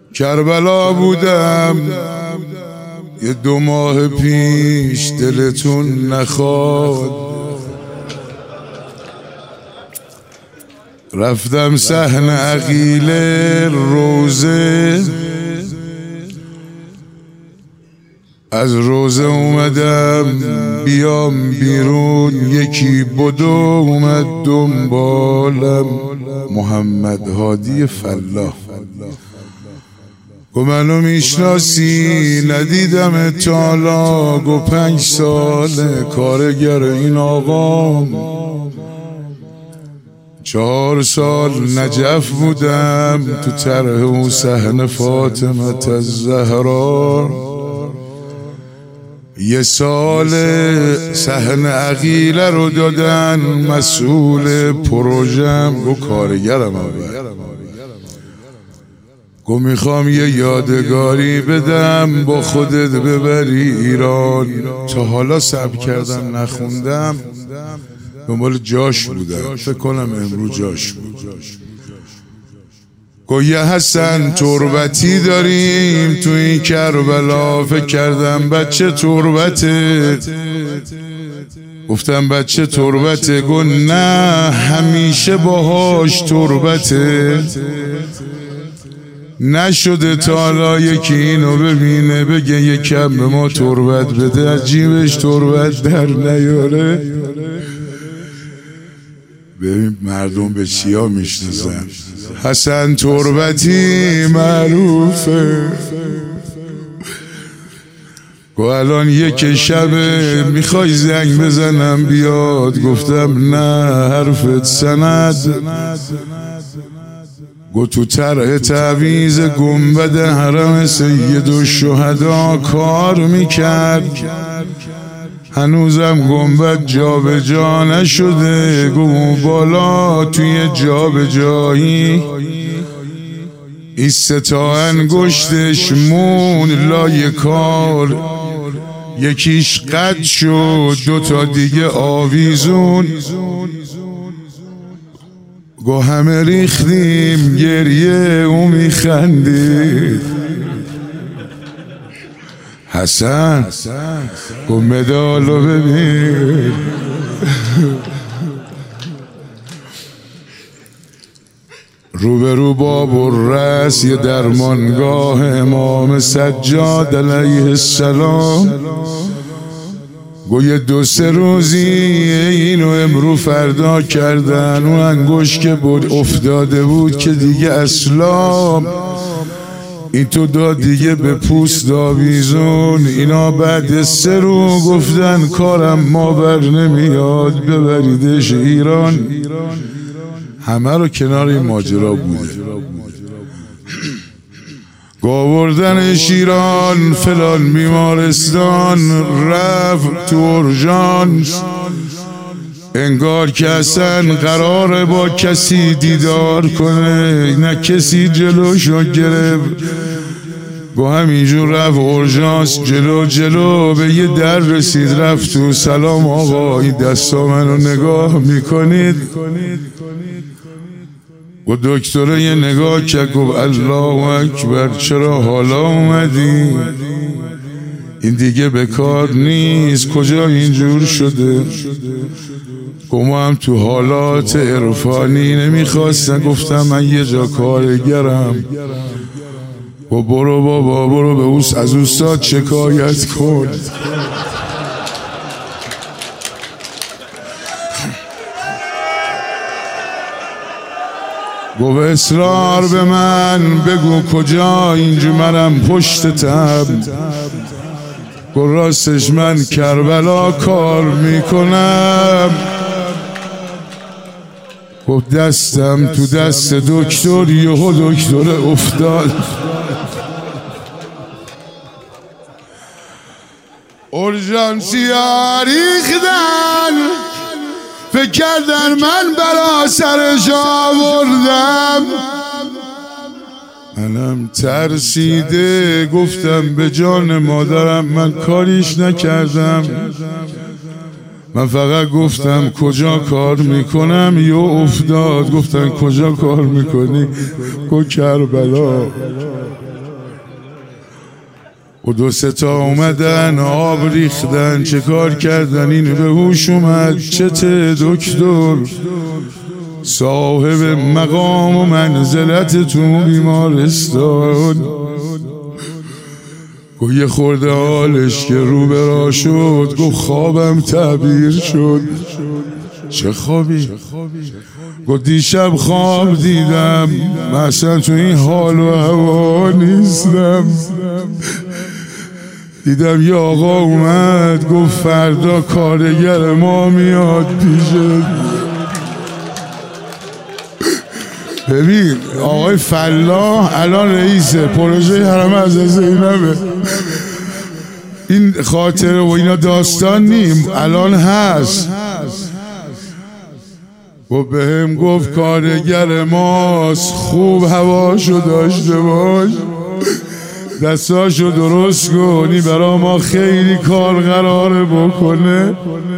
کربلا بودم یه 2 ماه پیش، دلتون نخواد رفتم صحن عقیل روزه، از روزه اومدم بیام بیرون، یکی بدو اومد دنبالم، محمد هادی فلاح. گو منو میشناسی؟ ندیدم تالا. گو 5 ساله کارگر این آقام، 4 سال نجف بودم تو طرح و صحن فاطمه الزهرا، 1 سال صحن عقیله رو دادن مسئول پروژم. گو کارگرم گو میخوام یه یادگاری بدم با خودت ببری ایران. تا حالا صبر کردم نخوندم، دنبال جاش بودم، فکر کنم امروز جاش بود. گو یه حسن تربتی داریم تو این کربلا، فکر کردم بچه تربته، گفتم بچه تربته. گو نه همیشه باهاش تربته، نشده تا حالا یکی اینو ببینه بگه یکم به ما تربت بده، از جیبش تربت در نیاره. ببین مردم به چیا میشناسن. حسن تربتی معروفه. گو الان 1 شب میخوای زنگ بزنم بیاد؟ گفتم نه حرفت سند. گو تو طرح تعویض گنبد حرم سید الشهدا کار میکرد، هنوزم گنبد جا به جا نشده. گو بالا توی جا به جایی این 3 تا انگشتش مون لای کار، یکیش قد شد 2 تا دیگه آویزون. گو همه ریختیم گریه او میخندید. حسن گو مدالو ببین. روبرو باب الرس یه درمانگاه امام سجاد علیه السلام. گو یه 2-3 روزی اینو امرو فردا کردن، اون انگوش که بود افتاده بود که دیگه اصلا این تو داد دیگه به پوست داویزون. اینا بعد 3 روز گفتن کارم ما بر نمیاد ببریدش ایران. همه رو کنار این ماجرا بوده. گو آوردنش ایران فلان بیمارستان، رفت تو اورژانس، انگار که اصلا قراره با کسی دیدار کنه، نه کسی جلوشو گرفت. گو همینجور رفت اورژانس، جلو به یه در رسید، رفت تو. سلام آقا این دستا منو نگاه میکنید؟ و دکتره یه نگاه کرد گفت الله اکبر، چرا حالا اومدی؟ این دیگه به کار نیست، کجا اینجور شده؟ گفت ما هم تو حالات عرفانی نمیخواستن. گفتم من یه جا کارگرم. و برو بابا برو به از استاد شکایت کن. گو اصرار به من بگو کجا اینجا منم پشت تب. گو راستش من کربلا کار میکنم. گو دستم تو دست دکتر، یهو دکتر افتاد. اورژانسیا ریختن، فکر کردن من بلا سرش آوردم. منم ترسیده گفتم به جان مادرم من کاریش نکردم. من فقط گفتم کجا کار میکنم یا افتاد. گفتن کجا کار میکنی؟ گو کربلا. و 2 3 تا اومدن آب ریختن، چه کار کردن؟ این به هوش اومد. چته دکتر؟ صاحب مقام و منزلت تو بیمارستان. گو یه خورده حالش که رو برا شد. گو خوابم تعبیر شد. چه خوابی؟ گو دیشب خواب دیدم، من اصلا تو این حال و هوا نیستم. دیدم یه آقا اومد گفت فردا کارگر ما میاد پیشت. ببین آقای فلاح الان رئیس پروژه حرم عزیز زینبه. این خاطره و اینا داستان نیم، الان هست. و به هم گفت کارگر ماست، خوب هواشو داشته باش، دستاشو درست کنی، برا ما خیلی کار قراره بکنه.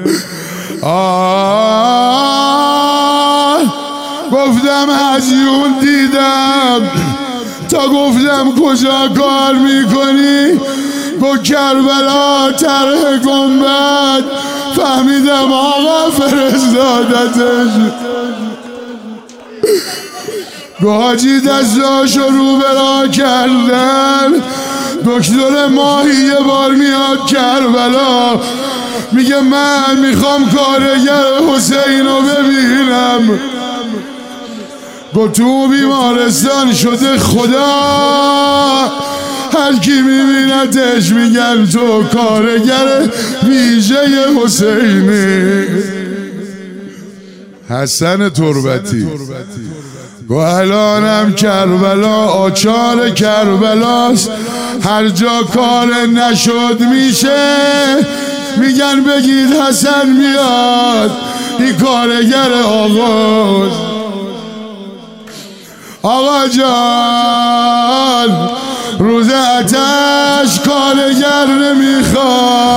گفتم هزیون دیدم تا گفتم کجا کار میکنی؟ گو کربلا طرح گنبد. فهمیدم آقا فرستادتش. گو حاجی دستاشو رو برا کردن. دکتر ماهی یه بار میاد کربلا میگه من میخوام کارگر حسین رو ببینم. گو تو بیمارستان شده خدا، هر کی میبینتش میگن تو کارگر ویژه حسینی. حسن تربتی. گو الانم کربلا آچار کربلاست، هر جا کار نشد میشه میگن بگید حسن میاد، این کارگر آقاست. آقا جان روز آتش کارگر نمیخواد.